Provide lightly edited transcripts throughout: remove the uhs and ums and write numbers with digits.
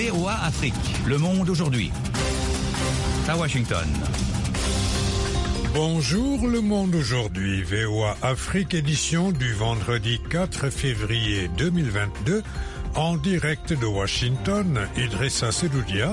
VOA Afrique, le monde aujourd'hui. À Washington. Bonjour le monde aujourd'hui, VOA Afrique édition du vendredi 4 février 2022, en direct de Washington, Idrissa Sedoudia.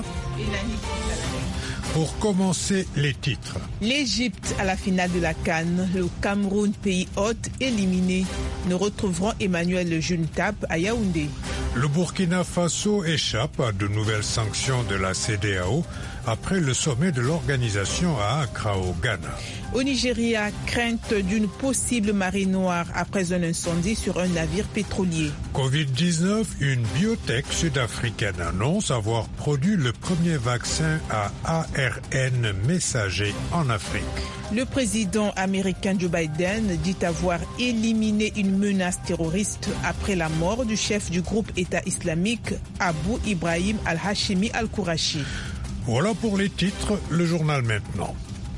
Pour commencer, les titres. L'Égypte à la finale de la CAN, le Cameroun, pays hôte, éliminé. Nous retrouverons Emmanuel Juntap à Yaoundé. Le Burkina Faso échappe à de nouvelles sanctions de la CEDEAO après le sommet de l'organisation à Accra au Ghana. Au Nigeria, crainte d'une possible marée noire après un incendie sur un navire pétrolier. Covid-19, une biotech sud-africaine annonce avoir produit le premier vaccin à ARN messager en Afrique. Le président américain Joe Biden dit avoir éliminé une menace terroriste après la mort du chef du groupe État islamique Abu Ibrahim al-Hashimi al-Kourachi. Voilà pour les titres, le journal maintenant.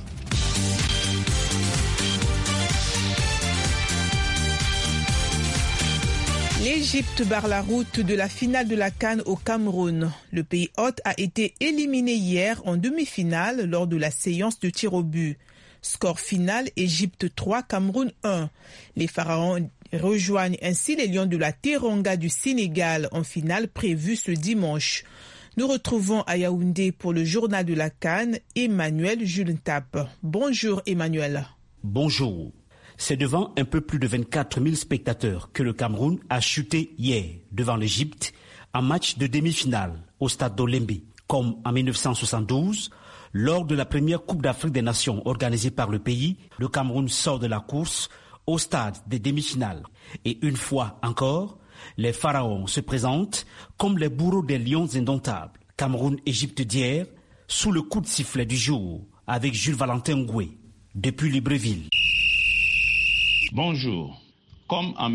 L'Égypte barre la route de la finale de la CAN au Cameroun. Le pays hôte a été éliminé hier en demi-finale lors de la séance de tir au but. Score final, Égypte 3, Cameroun 1. Les Pharaons rejoignent ainsi les Lions de la Teranga du Sénégal en finale prévue ce dimanche. Nous retrouvons à Yaoundé pour le journal de la CAN, Emmanuel Juntap. Bonjour Emmanuel. Bonjour. C'est devant un peu plus de 24 000 spectateurs que le Cameroun a chuté hier devant l'Égypte en match de demi-finale au stade d'Olembe. Comme en 1972, lors de la première Coupe d'Afrique des Nations organisée par le pays, le Cameroun sort de la course au stade des demi-finales. Et une fois encore, les Pharaons se présentent comme les bourreaux des lions indomptables. Cameroun-Égypte d'hier, sous le coup de sifflet du jour, avec Jules Valentin Ngoué, depuis Libreville. Bonjour. Comme en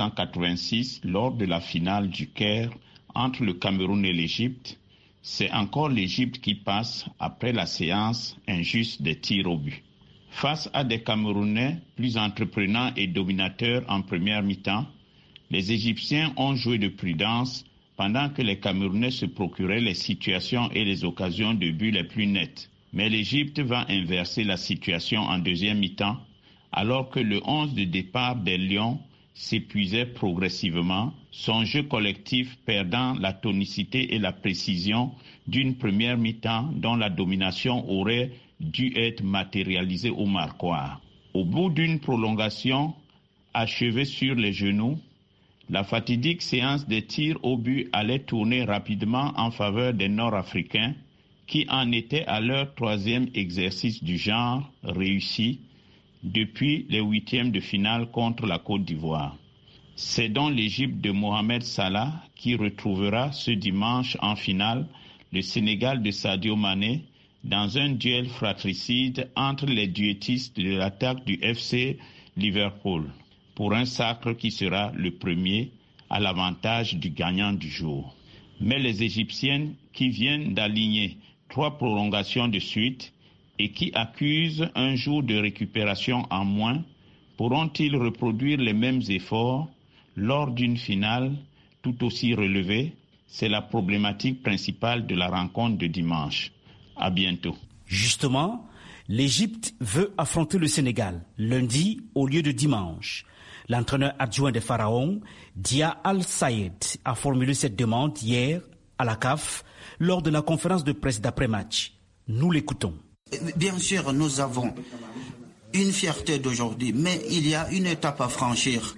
1986, lors de la finale du Caire entre le Cameroun et l'Égypte, c'est encore l'Égypte qui passe après la séance injuste des tirs au but. Face à des Camerounais plus entreprenants et dominateurs en première mi-temps, les Égyptiens ont joué de prudence pendant que les Camerounais se procuraient les situations et les occasions de but les plus nettes. Mais l'Égypte va inverser la situation en deuxième mi-temps, alors que le 11 de départ des Lions s'épuisait progressivement, son jeu collectif perdant la tonicité et la précision d'une première mi-temps dont la domination aurait dû être matérialisée au marquoir. Au bout d'une prolongation achevée sur les genoux, la fatidique séance des tirs au but allait tourner rapidement en faveur des Nord-Africains qui en étaient à leur troisième exercice du genre réussi depuis les huitièmes de finale contre la Côte d'Ivoire. C'est donc l'Égypte de Mohamed Salah qui retrouvera ce dimanche en finale le Sénégal de Sadio Mané dans un duel fratricide entre les duettistes de l'attaque du FC Liverpool, pour un sacre qui sera le premier à l'avantage du gagnant du jour. Mais les Égyptiennes qui viennent d'aligner 3 prolongations de suite et qui accusent un jour de récupération en moins, pourront-ils reproduire les mêmes efforts lors d'une finale tout aussi relevée? C'est la problématique principale de la rencontre de dimanche. À bientôt. Justement, l'Égypte veut affronter le Sénégal lundi au lieu de dimanche. L'entraîneur adjoint des Pharaons, Dia Al-Sayed, a formulé cette demande hier à la CAF lors de la conférence de presse d'après-match. Nous l'écoutons. Bien sûr, nous avons une fierté d'aujourd'hui, mais il y a une étape à franchir.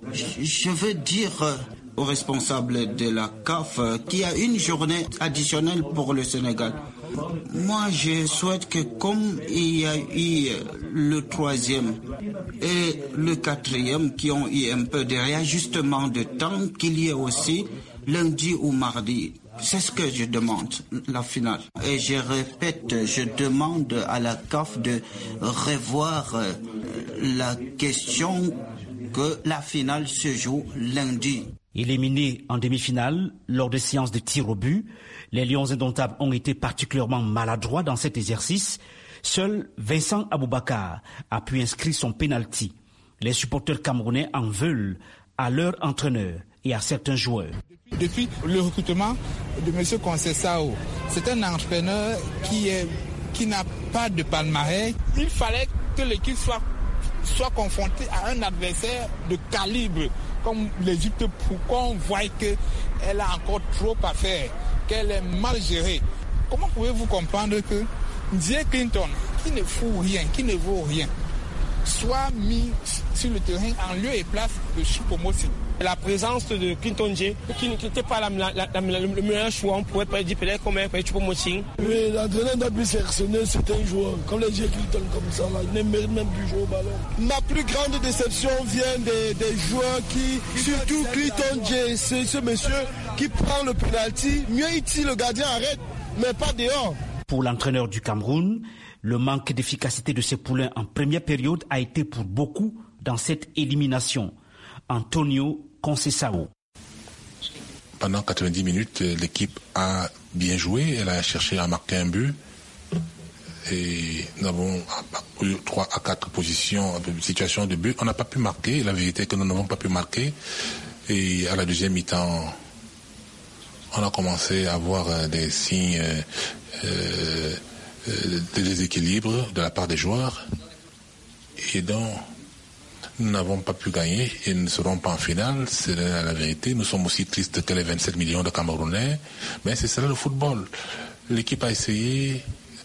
Je veux dire aux responsables de la CAF qu'il y a une journée additionnelle pour le Sénégal. Moi, je souhaite que comme il y a eu le 3e et le 4e qui ont eu un peu de réajustement de temps, qu'il y ait aussi lundi ou mardi. C'est ce que je demande, la finale. Et je répète, je demande à la CAF de revoir la question que la finale se joue lundi. Éliminés en demi-finale lors des séances de tir au but, les Lions indomptables ont été particulièrement maladroits dans cet exercice. Seul Vincent Aboubakar a pu inscrire son pénalty. Les supporters camerounais en veulent à leur entraîneur et à certains joueurs. depuis le recrutement de M. Conceição. C'est un entraîneur qui n'a pas de palmarès. Il fallait que l'équipe soit confrontée à un adversaire de calibre comme l'Égypte pour qu'on voie qu'elle a encore trop à faire, qu'elle est mal gérée. Comment pouvez-vous comprendre que Ndiaye Clinton, qui ne fout rien, qui ne vaut rien, soit mis sur le terrain en lieu et place de Choupo-Moting? La présence de Clinton Ndiaye, qui n'était pas le meilleur choix, on pourrait pas dire peut-être comme Choupo-Moting. Oui, l'entraîneur n'a plus sélectionné certains joueurs, comme les Ndiaye Clinton comme ça, là, il ne mérite même plus jouer au ballon. Ma plus grande déception vient des joueurs surtout Clinton Ndiaye, c'est ce monsieur qui prend le penalty, mieux il le gardien arrête, mais pas dehors. Pour l'entraîneur du Cameroun, le manque d'efficacité de ses poulains en première période a été pour beaucoup dans cette élimination. Antonio Conceição. Pendant 90 minutes, l'équipe a bien joué, elle a cherché à marquer un but. Et nous avons eu 3 à 4 situations de but. On n'a pas pu marquer, la vérité est que nous n'avons pas pu marquer. Et à la deuxième mi-temps, on a commencé à avoir des signes de déséquilibre de la part des joueurs. Et donc, nous n'avons pas pu gagner et nous ne serons pas en finale, c'est la vérité. Nous sommes aussi tristes que les 27 millions de Camerounais, mais c'est cela le football. L'équipe a essayé,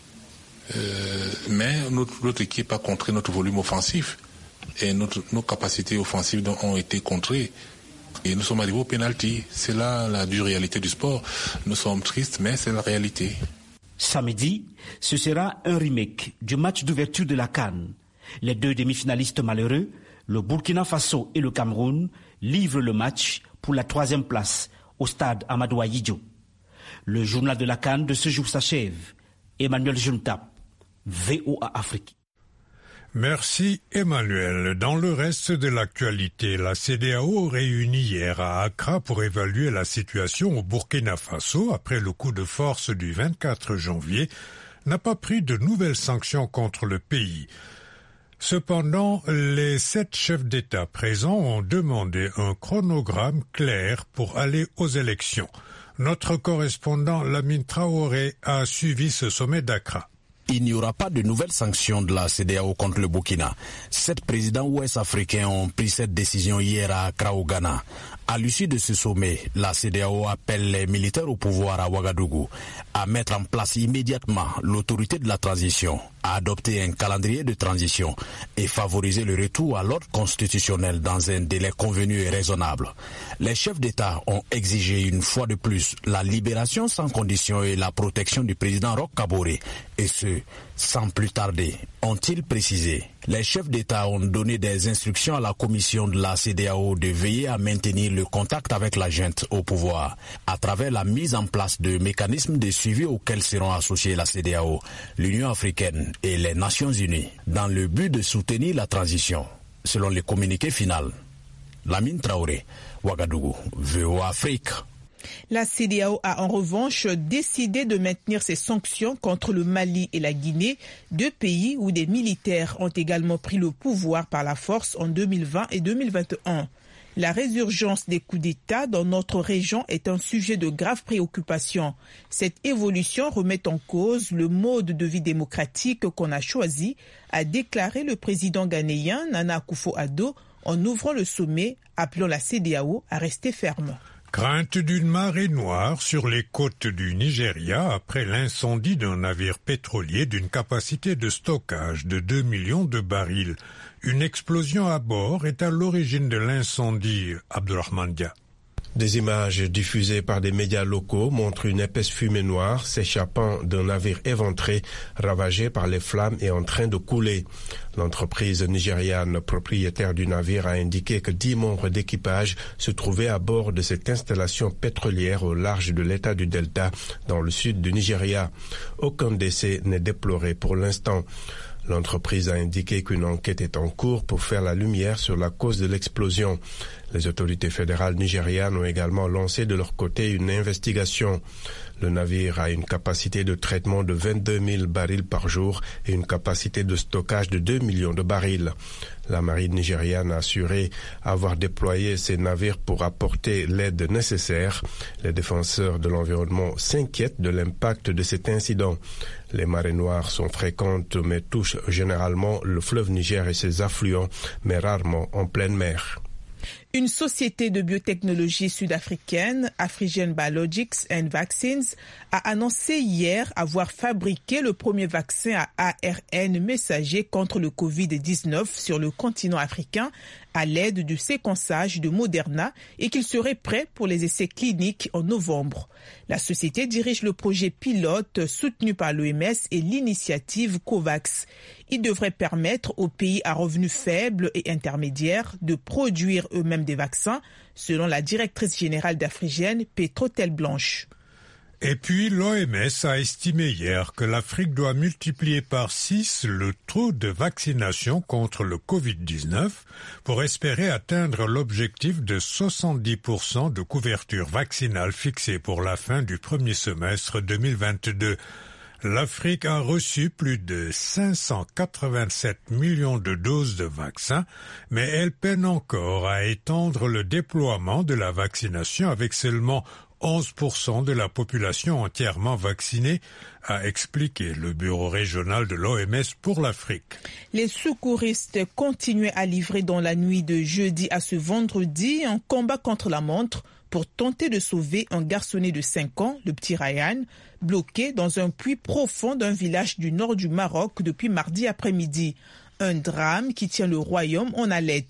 mais notre équipe a contré notre volume offensif et nos capacités offensives ont été contrées. Et nous sommes arrivés au pénalty. C'est là la dure réalité du sport. Nous sommes tristes, mais c'est la réalité. Samedi, ce sera un remake du match d'ouverture de la CAN. Les 2 demi-finalistes malheureux, le Burkina Faso et le Cameroun, livrent le match pour la 3e place au stade Amadou Ahidjo. Le journal de la CAN de ce jour s'achève. Emmanuel Juntap, VOA Afrique. Merci Emmanuel. Dans le reste de l'actualité, la CEDEAO réunie hier à Accra pour évaluer la situation au Burkina Faso après le coup de force du 24 janvier n'a pas pris de nouvelles sanctions contre le pays. Cependant, les 7 chefs d'État présents ont demandé un chronogramme clair pour aller aux élections. Notre correspondant Lamine Traoré a suivi ce sommet d'Accra. Il n'y aura pas de nouvelles sanctions de la CEDEAO contre le Burkina. 7 présidents ouest-africains ont pris cette décision hier à Accra au Ghana. À l'issue de ce sommet, la CEDEAO appelle les militaires au pouvoir à Ouagadougou à mettre en place immédiatement l'autorité de la transition, à adopter un calendrier de transition et favoriser le retour à l'ordre constitutionnel dans un délai convenu et raisonnable. Les chefs d'État ont exigé une fois de plus la libération sans condition et la protection du président Roch Kaboré, et ce, sans plus tarder, ont-ils précisé. Les chefs d'État ont donné des instructions à la commission de la CEDEAO de veiller à maintenir le contact avec la junte au pouvoir à travers la mise en place de mécanismes de suivi auxquels seront associés la CEDEAO, l'Union africaine et les Nations unies dans le but de soutenir la transition, selon le communiqué final. Lamine Traoré, Ouagadougou, VOA Afrique. La CEDEAO a en revanche décidé de maintenir ses sanctions contre le Mali et la Guinée, 2 pays où des militaires ont également pris le pouvoir par la force en 2020 et 2021. La résurgence des coups d'État dans notre région est un sujet de grave préoccupation. Cette évolution remet en cause le mode de vie démocratique qu'on a choisi, a déclaré le président ghanéen Nana Akufo-Addo en ouvrant le sommet, appelant la CEDEAO à rester ferme. Crainte d'une marée noire sur les côtes du Nigeria après l'incendie d'un navire pétrolier d'une capacité de stockage de 2 millions de barils. Une explosion à bord est à l'origine de l'incendie, Abdurrahman Dia. Des images diffusées par des médias locaux montrent une épaisse fumée noire s'échappant d'un navire éventré, ravagé par les flammes et en train de couler. L'entreprise nigériane propriétaire du navire a indiqué que 10 membres d'équipage se trouvaient à bord de cette installation pétrolière au large de l'état du Delta, dans le sud du Nigeria. Aucun décès n'est déploré pour l'instant. L'entreprise a indiqué qu'une enquête est en cours pour faire la lumière sur la cause de l'explosion. Les autorités fédérales nigérianes ont également lancé de leur côté une investigation. Le navire a une capacité de traitement de 22 000 barils par jour et une capacité de stockage de 2 millions de barils. La marine nigériane a assuré avoir déployé ces navires pour apporter l'aide nécessaire. Les défenseurs de l'environnement s'inquiètent de l'impact de cet incident. Les marées noires sont fréquentes mais touchent généralement le fleuve Niger et ses affluents, mais rarement en pleine mer. Une société de biotechnologie sud-africaine, Afrigen Biologics and Vaccines, a annoncé hier avoir fabriqué le premier vaccin à ARN messager contre le Covid-19 sur le continent africain à l'aide du séquençage de Moderna et qu'il serait prêt pour les essais cliniques en novembre. La société dirige le projet pilote soutenu par l'OMS et l'initiative COVAX. Il devrait permettre aux pays à revenus faibles et intermédiaires de produire eux-mêmes des vaccins, selon la directrice générale d'Afrigen, Petrotel Blanche. Et puis, l'OMS a estimé hier que l'Afrique doit multiplier par 6 le taux de vaccination contre le Covid-19 pour espérer atteindre l'objectif de 70% de couverture vaccinale fixé pour la fin du premier semestre 2022. L'Afrique a reçu plus de 587 millions de doses de vaccins, mais elle peine encore à étendre le déploiement de la vaccination avec seulement 11% de la population entièrement vaccinée, a expliqué le bureau régional de l'OMS pour l'Afrique. Les secouristes continuaient à livrer dans la nuit de jeudi à ce vendredi un combat contre la montre pour tenter de sauver un garçonnet de 5 ans, le petit Ryan, bloqué dans un puits profond d'un village du nord du Maroc depuis mardi après-midi. Un drame qui tient le royaume en haleine.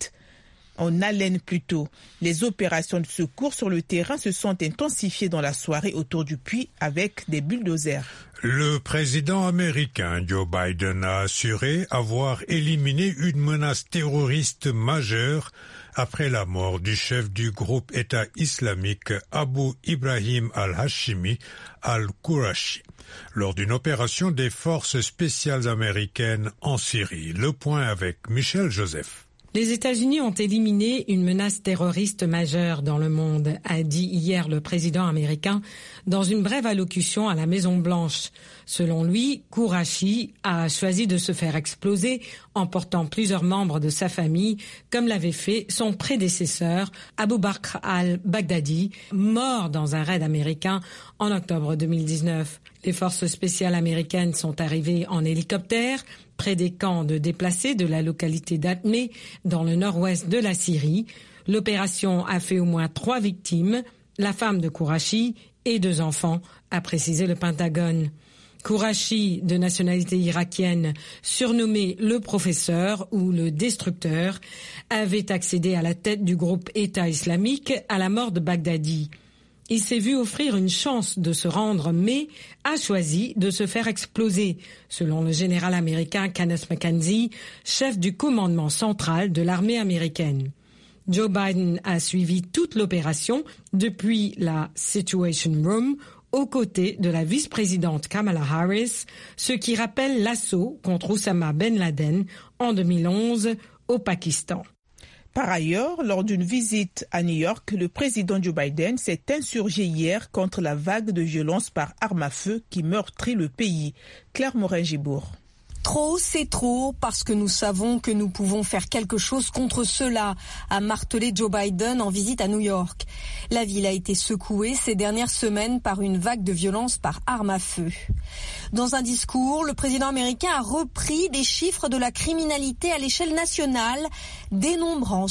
Les opérations de secours sur le terrain se sont intensifiées dans la soirée autour du puits avec des bulldozers. Le président américain Joe Biden a assuré avoir éliminé une menace terroriste majeure après la mort du chef du groupe État islamique Abu Ibrahim al-Hashimi al-Qurashi lors d'une opération des forces spéciales américaines en Syrie. Le point avec Michel Joseph. Les États-Unis ont éliminé une menace terroriste majeure dans le monde, a dit hier le président américain dans une brève allocution à la Maison-Blanche. Selon lui, Qurashi a choisi de se faire exploser en portant plusieurs membres de sa famille, comme l'avait fait son prédécesseur, Abu Bakr al-Baghdadi, mort dans un raid américain en octobre 2019. Les forces spéciales américaines sont arrivées en hélicoptère près des camps de déplacés de la localité d'Atmé, dans le nord-ouest de la Syrie. L'opération a fait au moins 3 victimes, la femme de Qurashi et 2 enfants, a précisé le Pentagone. Qurashi, de nationalité irakienne, surnommé le professeur ou le destructeur, avait accédé à la tête du groupe État islamique à la mort de Baghdadi. Il s'est vu offrir une chance de se rendre, mais a choisi de se faire exploser, selon le général américain Kenneth McKenzie, chef du commandement central de l'armée américaine. Joe Biden a suivi toute l'opération depuis la Situation Room, aux côtés de la vice-présidente Kamala Harris, ce qui rappelle l'assaut contre Oussama Ben Laden en 2011 au Pakistan. Par ailleurs, lors d'une visite à New York, le président Joe Biden s'est insurgé hier contre la vague de violence par arme à feu qui meurtrit le pays. Claire Morin-Gibour. Trop, c'est trop, parce que nous savons que nous pouvons faire quelque chose contre cela, a martelé Joe Biden en visite à New York. La ville a été secouée ces dernières semaines par une vague de violence par arme à feu. Dans un discours, le président américain a repris des chiffres de la criminalité à l'échelle nationale, dénombrant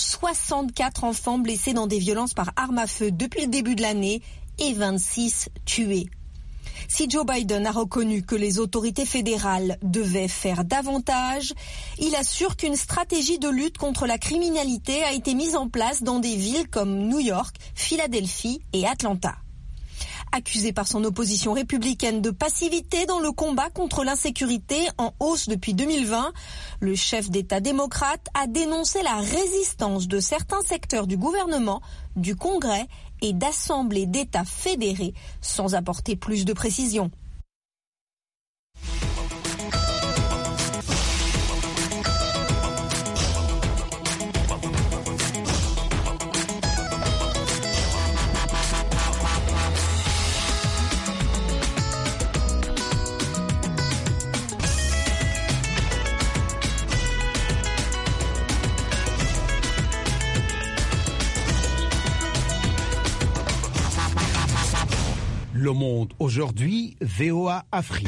64 enfants blessés dans des violences par arme à feu depuis le début de l'année et 26 tués. Si Joe Biden a reconnu que les autorités fédérales devaient faire davantage, il assure qu'une stratégie de lutte contre la criminalité a été mise en place dans des villes comme New York, Philadelphie et Atlanta. Accusé par son opposition républicaine de passivité dans le combat contre l'insécurité en hausse depuis 2020, le chef d'État démocrate a dénoncé la résistance de certains secteurs du gouvernement, du Congrès et d'assemblées d'États fédérés, sans apporter plus de précision. Le Monde aujourd'hui, VOA Afrique.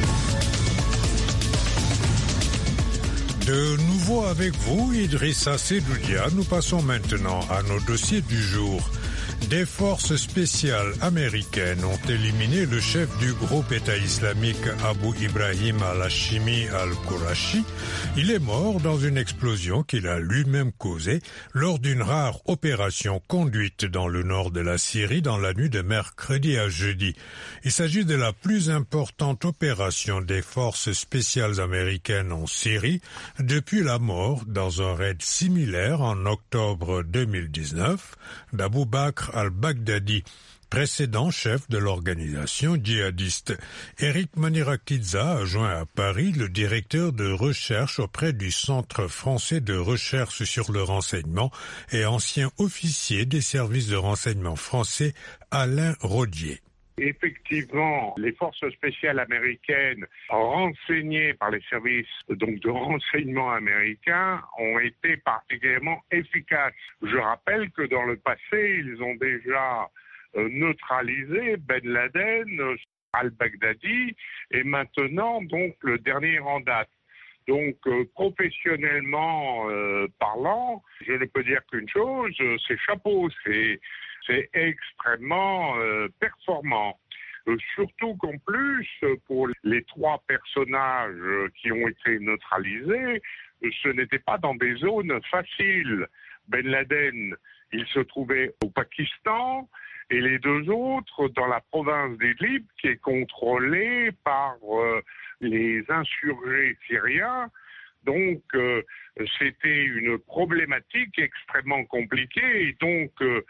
De nouveau avec vous, Idrissa Sedoudia. Nous passons maintenant à nos dossiers du jour. Des forces spéciales américaines ont éliminé le chef du groupe État islamique Abu Ibrahim al-Hashimi al-Qurashi. Il est mort dans une explosion qu'il a lui-même causée lors d'une rare opération conduite dans le nord de la Syrie dans la nuit de mercredi à jeudi. Il s'agit de la plus importante opération des forces spéciales américaines en Syrie depuis la mort dans un raid similaire en octobre 2019 d'Abou Bakr al-Baghdadi, précédent chef de l'organisation djihadiste. Eric Manirakidza a joint à Paris le directeur de recherche auprès du Centre français de recherche sur le renseignement et ancien officier des services de renseignement français Alain Rodier. Effectivement, les forces spéciales américaines renseignées par les services de renseignement américains ont été particulièrement efficaces. Je rappelle que dans le passé, ils ont déjà neutralisé Ben Laden, al-Baghdadi et maintenant donc le dernier en date. Donc professionnellement parlant, je ne peux dire qu'une chose, c'est chapeau, c'est extrêmement performant. Surtout qu'en plus, pour les 3 personnages qui ont été neutralisés, ce n'était pas dans des zones faciles. Ben Laden, il se trouvait au Pakistan, et les 2 autres dans la province d'Idlib, qui est contrôlée par les insurgés syriens. Donc, c'était une problématique extrêmement compliquée, et donc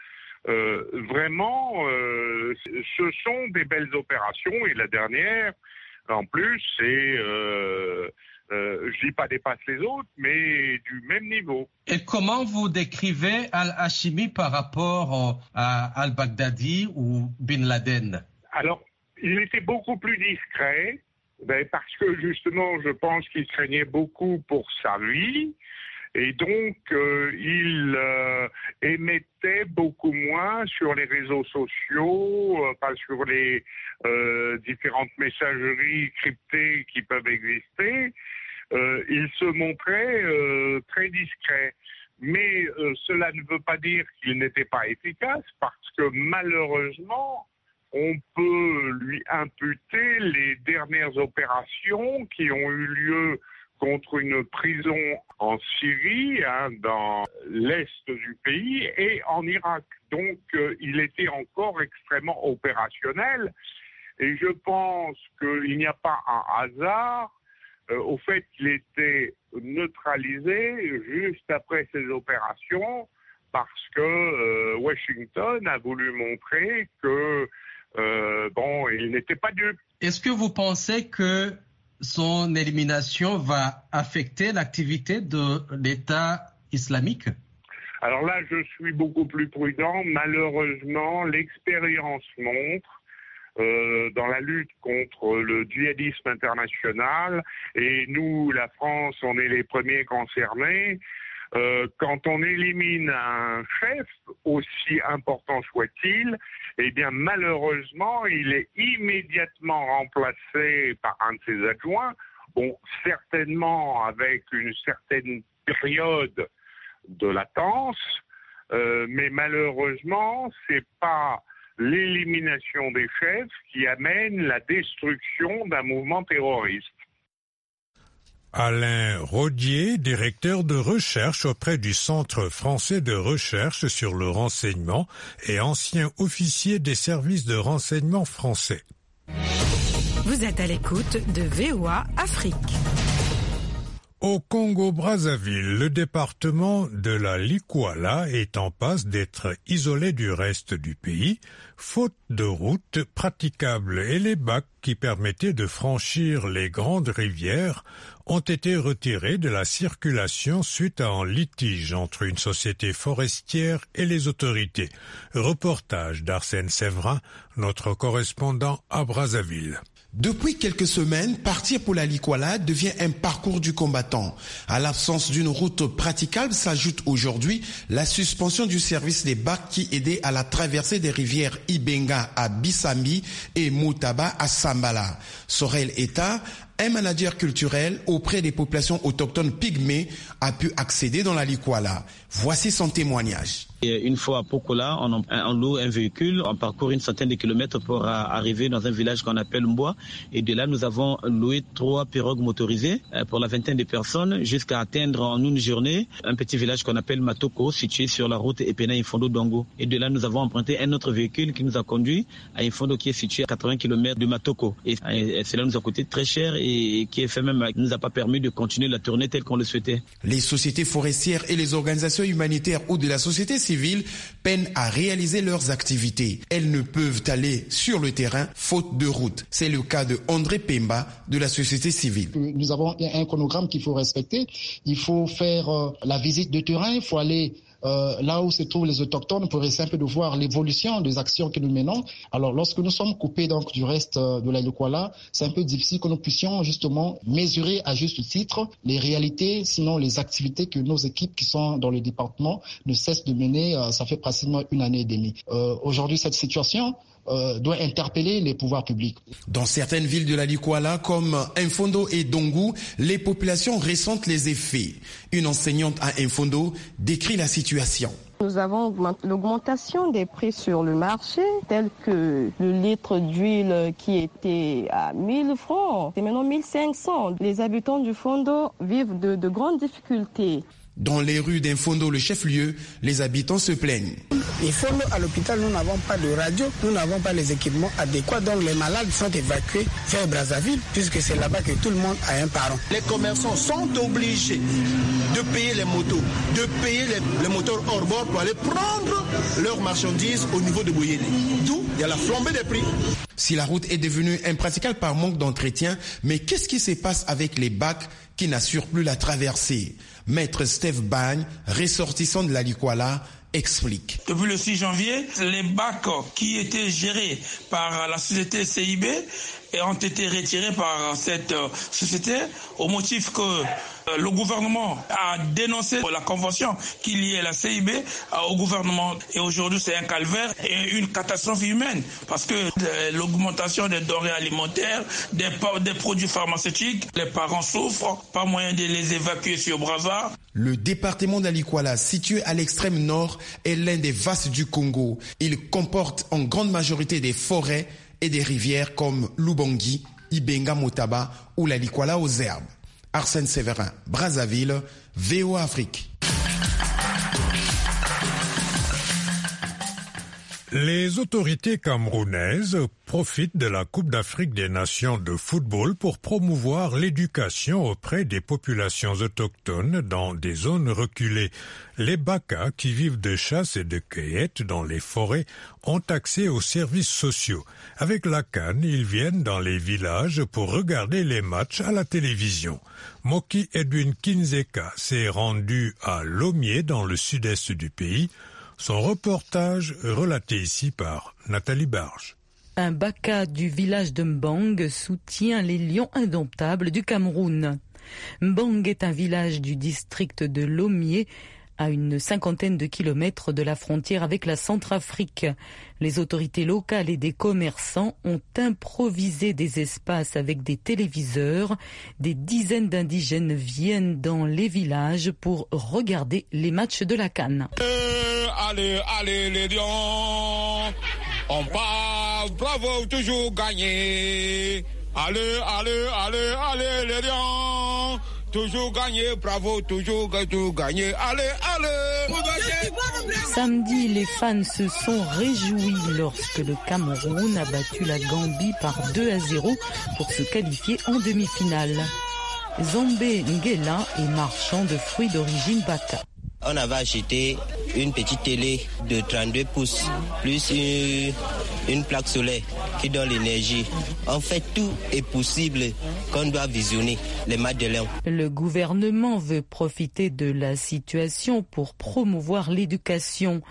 vraiment, ce sont des belles opérations, et la dernière, en plus, c'est, je dis pas dépasse les autres, mais du même niveau. Et comment vous décrivez al-Hashimi par rapport à al-Baghdadi ou Bin Laden? Alors, il était beaucoup plus discret, parce que justement, je pense qu'il craignait beaucoup pour sa vie. Et donc, il émettait beaucoup moins sur les réseaux sociaux, pas sur les différentes messageries cryptées qui peuvent exister. Il se montrait très discret. Mais cela ne veut pas dire qu'il n'était pas efficace, parce que malheureusement, on peut lui imputer les dernières opérations qui ont eu lieu contre une prison en Syrie, dans l'est du pays, et en Irak. Donc, il était encore extrêmement opérationnel. Et je pense qu'il n'y a pas un hasard au fait qu'il était neutralisé juste après ces opérations, parce que Washington a voulu montrer que, il n'était pas dupe. Est-ce que vous pensez que son élimination va affecter l'activité de l'État islamique? Alors là, je suis beaucoup plus prudent. Malheureusement, l'expérience montre, dans la lutte contre le djihadisme international, et nous, la France, on est les premiers concernés, quand on élimine un chef, aussi important soit-il, eh bien malheureusement, il est immédiatement remplacé par un de ses adjoints, certainement avec une certaine période de latence, mais malheureusement, c'est pas l'élimination des chefs qui amène la destruction d'un mouvement terroriste. Alain Rodier, directeur de recherche auprès du Centre français de recherche sur le renseignement et ancien officier des services de renseignement français. Vous êtes à l'écoute de VOA Afrique. Au Congo-Brazzaville, le département de la Likuala est en passe d'être isolé du reste du pays, faute de routes praticables, et les bacs qui permettaient de franchir les grandes rivières ont été retirés de la circulation suite à un litige entre une société forestière et les autorités. Reportage d'Arsène Séverin, notre correspondant à Brazzaville. Depuis quelques semaines, partir pour la Likwala devient un parcours du combattant. À l'absence d'une route praticable s'ajoute aujourd'hui la suspension du service des bacs qui aidait à la traversée des rivières Ibenga à Bissambi et Moutaba à Sambala. Sorel Eta, un manager culturel auprès des populations autochtones pygmées, a pu accéder dans la Likwala. Voici son témoignage. Une fois à Pokola, on loue un véhicule, on parcourt une centaine de kilomètres pour arriver dans un village qu'on appelle Mboa. Et de là, nous avons loué 3 pirogues motorisées pour la vingtaine de personnes jusqu'à atteindre en une journée un petit village qu'on appelle Matoko, situé sur la route Epena-Infondo-Dongo. Et de là, nous avons emprunté un autre véhicule qui nous a conduit à Infondo, qui est situé à 80 km de Matoko. Et cela nous a coûté très cher et qui fait même nous a pas permis de continuer la tournée telle qu'on le souhaitait. Les sociétés forestières et les organisations humanitaires ou de la société civile peinent à réaliser leurs activités. Elles ne peuvent aller sur le terrain faute de route. C'est le cas de André Pemba de la société civile. Nous avons un chronogramme qu'il faut respecter. Il faut faire la visite de terrain, il faut aller là où se trouvent les autochtones pour essayer un peu de voir l'évolution des actions que nous menons. Alors lorsque nous sommes coupés donc du reste de la Likwala, c'est un peu difficile que nous puissions justement mesurer à juste titre les réalités, sinon les activités que nos équipes qui sont dans le département ne cessent de mener. Ça fait pratiquement 1 année et demie. Aujourd'hui, cette situation doit interpeller les pouvoirs publics. Dans certaines villes de la Likwala, comme Infondo et Dongu, les populations ressentent les effets. Une enseignante à Infondo décrit la situation. Nous avons l'augmentation des prix sur le marché, tel que le litre d'huile qui était à 1000 francs, c'est maintenant 1500. Les habitants du Fondo vivent de grandes difficultés. Dans les rues d'Infondo, le chef-lieu, les habitants se plaignent. Il faut à l'hôpital, nous n'avons pas de radio, nous n'avons pas les équipements adéquats, donc les malades sont évacués vers Brazzaville, puisque c'est là-bas que tout le monde a un parent. Les commerçants sont obligés de payer les motos, de payer les moteurs hors bord pour aller prendre leurs marchandises au niveau de Bouyeli. D'où il y a la flambée des prix. Si la route est devenue impraticable par manque d'entretien, mais qu'est-ce qui se passe avec les bacs qui n'assurent plus la traversée? Maître Steve Bagne, ressortissant de la Likwala, explique. Depuis le 6 janvier, les bacs qui étaient gérés par la société CIB ont été retirés par cette société au motif que le gouvernement a dénoncé la convention qui liait la CIB au gouvernement. Et aujourd'hui, c'est un calvaire et une catastrophe humaine parce que l'augmentation des denrées alimentaires, des produits pharmaceutiques, les parents souffrent, pas moyen de les évacuer sur Brazza. Le département de la Likwala, situé à l'extrême nord, est l'un des vastes du Congo. Il comporte en grande majorité des forêts et des rivières comme Lubongi, Ibenga Moutaba ou la Likwala aux herbes. Arsène Séverin, Brazzaville, VOA Afrique. Les autorités camerounaises profitent de la Coupe d'Afrique des Nations de football pour promouvoir l'éducation auprès des populations autochtones dans des zones reculées. Les Baka, qui vivent de chasse et de cueillette dans les forêts, ont accès aux services sociaux. Avec la CAN, ils viennent dans les villages pour regarder les matchs à la télévision. Moki Edwin Kinzeka s'est rendu à Lomié dans le sud-est du pays. Son reportage relaté ici par Nathalie Barge. Un Baka du village de Mbang soutient les lions indomptables du Cameroun. Mbang est un village du district de Lomié, à une 50aine de kilomètres de la frontière avec la Centrafrique. Les autorités locales et des commerçants ont improvisé des espaces avec des téléviseurs. Des dizaines d'indigènes viennent dans les villages pour regarder les matchs de la CAN. Allez, allez les lions, on passe, bravo, toujours gagné. Allez, allez, allez, allez les lions, toujours gagné, bravo, toujours gagné. Allez, allez. Samedi, les fans se sont réjouis lorsque le Cameroun a battu la Gambie par 2-0 pour se qualifier en demi-finale. Zombé Ngela est marchand de fruits d'origine Baka. On avait acheté une petite télé de 32 pouces, plus une plaque solaire qui donne l'énergie. En fait, tout est possible qu'on doit visionner les matchs de Léon. Le gouvernement veut profiter de la situation pour promouvoir l'éducation.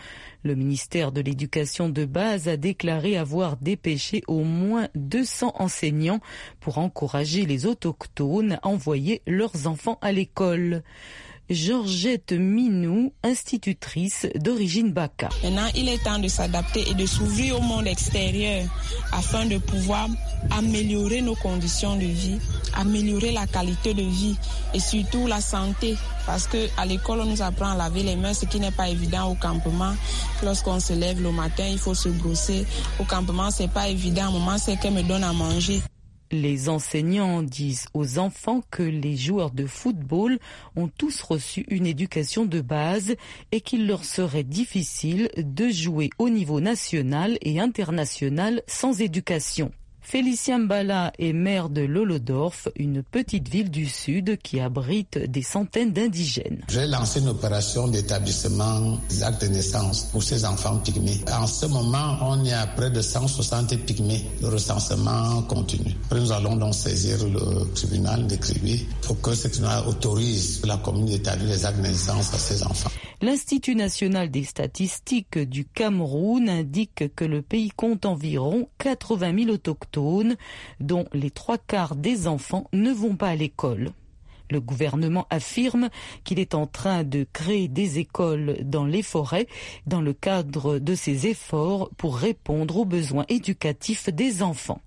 Le ministère de l'Éducation de base a déclaré avoir dépêché au moins 200 enseignants pour encourager les autochtones à envoyer leurs enfants à l'école. Georgette Minou, institutrice d'origine Baka. Maintenant, il est temps de s'adapter et de s'ouvrir au monde extérieur afin de pouvoir améliorer nos conditions de vie, améliorer la qualité de vie et surtout la santé. Parce qu'à l'école, on nous apprend à laver les mains, ce qui n'est pas évident au campement. Lorsqu'on se lève le matin, il faut se brosser. Au campement, c'est pas évident. Maman, c'est qu'elle me donne à manger. Les enseignants disent aux enfants que les joueurs de football ont tous reçu une éducation de base et qu'il leur serait difficile de jouer au niveau national et international sans éducation. Félicien Mbala est maire de Lolodorf, une petite ville du sud qui abrite des centaines d'indigènes. J'ai lancé une opération d'établissement des actes de naissance pour ces enfants pygmées. En ce moment, on est à près de 160 pygmées. Le recensement continue. Après, nous allons donc saisir le tribunal de Kribi pour que ce tribunal autorise la commune d'établir les actes de naissance à ces enfants. L'Institut national des statistiques du Cameroun indique que le pays compte environ 80 000 autochtones, dont les 3/4 des enfants ne vont pas à l'école. Le gouvernement affirme qu'il est en train de créer des écoles dans les forêts dans le cadre de ses efforts pour répondre aux besoins éducatifs des enfants.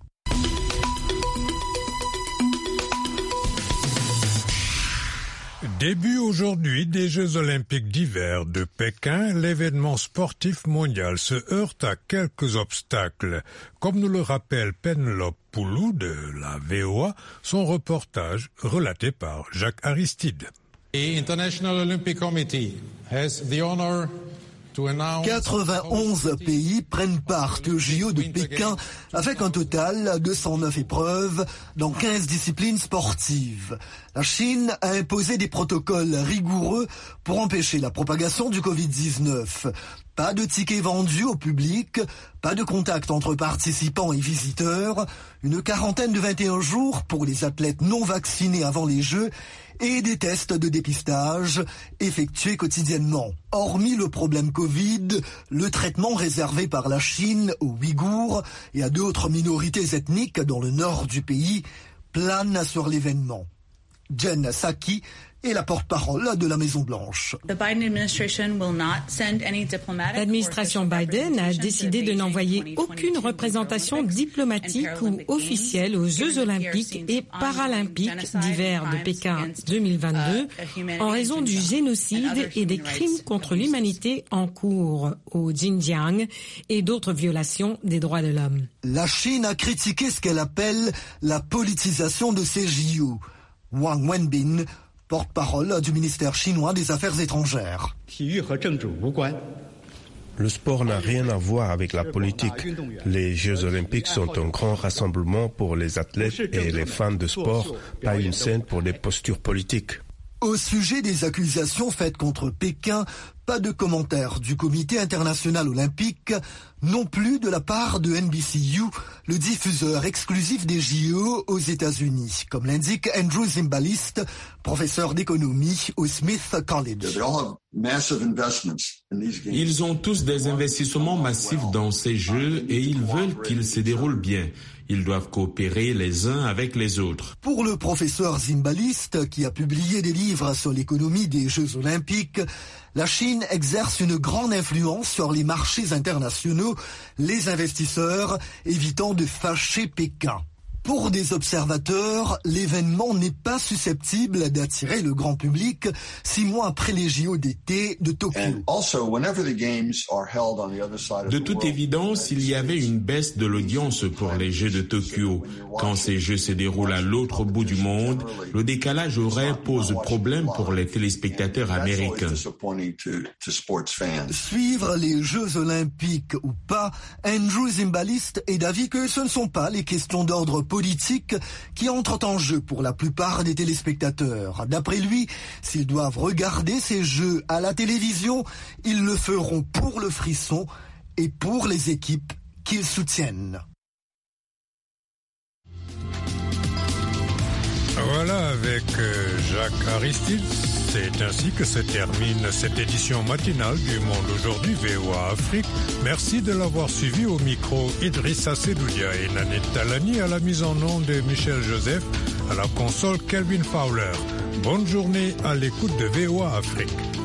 Début aujourd'hui des Jeux Olympiques d'hiver de Pékin, l'événement sportif mondial se heurte à quelques obstacles, comme nous le rappelle Penelope Poulou de la VOA, son reportage relaté par Jacques Aristide. The International Olympic Committee has the honor 91 pays prennent part au JO de Pékin avec un total de 109 épreuves dans 15 disciplines sportives. La Chine a imposé des protocoles rigoureux pour empêcher la propagation du Covid-19. Pas de tickets vendus au public, pas de contact entre participants et visiteurs, une quarantaine de 21 jours pour les athlètes non vaccinés avant les Jeux et des tests de dépistage effectués quotidiennement. Hormis le problème Covid, le traitement réservé par la Chine aux Ouïghours et à d'autres minorités ethniques dans le nord du pays plane sur l'événement. Jen Psaki est la porte-parole de la Maison-Blanche. L'administration Biden a décidé de n'envoyer aucune représentation diplomatique ou officielle aux Jeux olympiques et paralympiques d'hiver de Pékin 2022 en raison du génocide et des crimes contre l'humanité en cours au Xinjiang et d'autres violations des droits de l'homme. La Chine a critiqué ce qu'elle appelle la politisation de ces JO. Wang Wenbin, porte-parole du ministère chinois des Affaires étrangères. Le sport n'a rien à voir avec la politique. Les Jeux olympiques sont un grand rassemblement pour les athlètes et les fans de sport, pas une scène pour des postures politiques. Au sujet des accusations faites contre Pékin, pas de commentaire du Comité international olympique, non plus de la part de NBCU, le diffuseur exclusif des JO aux États-Unis, comme l'indique Andrew Zimbalist, professeur d'économie au Smith College. Ils ont tous des investissements massifs dans ces Jeux et ils veulent qu'ils se déroulent bien. Ils doivent coopérer les uns avec les autres. Pour le professeur Zimbalist, qui a publié des livres sur l'économie des Jeux olympiques, la Chine exerce une grande influence sur les marchés internationaux, les investisseurs évitant de fâcher Pékin. Pour des observateurs, l'événement n'est pas susceptible d'attirer le grand public 6 mois après les JO d'été de Tokyo. De toute évidence, il y avait une baisse de l'audience pour les Jeux de Tokyo. Quand ces Jeux se déroulent à l'autre bout du monde, le décalage horaire pose problème pour les téléspectateurs américains. Suivre les Jeux olympiques ou pas, Andrew Zimbalist est d'avis que ce ne sont pas les questions d'ordre politique qui entrent en jeu pour la plupart des téléspectateurs. D'après lui, s'ils doivent regarder ces jeux à la télévision, ils le feront pour le frisson et pour les équipes qu'ils soutiennent. Voilà, avec Jacques Aristide, c'est ainsi que se termine cette édition matinale du Monde Aujourd'hui VOA Afrique. Merci de l'avoir suivi. Au micro, Idrissa Sedoudia et Nanette Talani, à la mise en onde de Michel Joseph, à la console Kelvin Fowler. Bonne journée à l'écoute de VOA Afrique.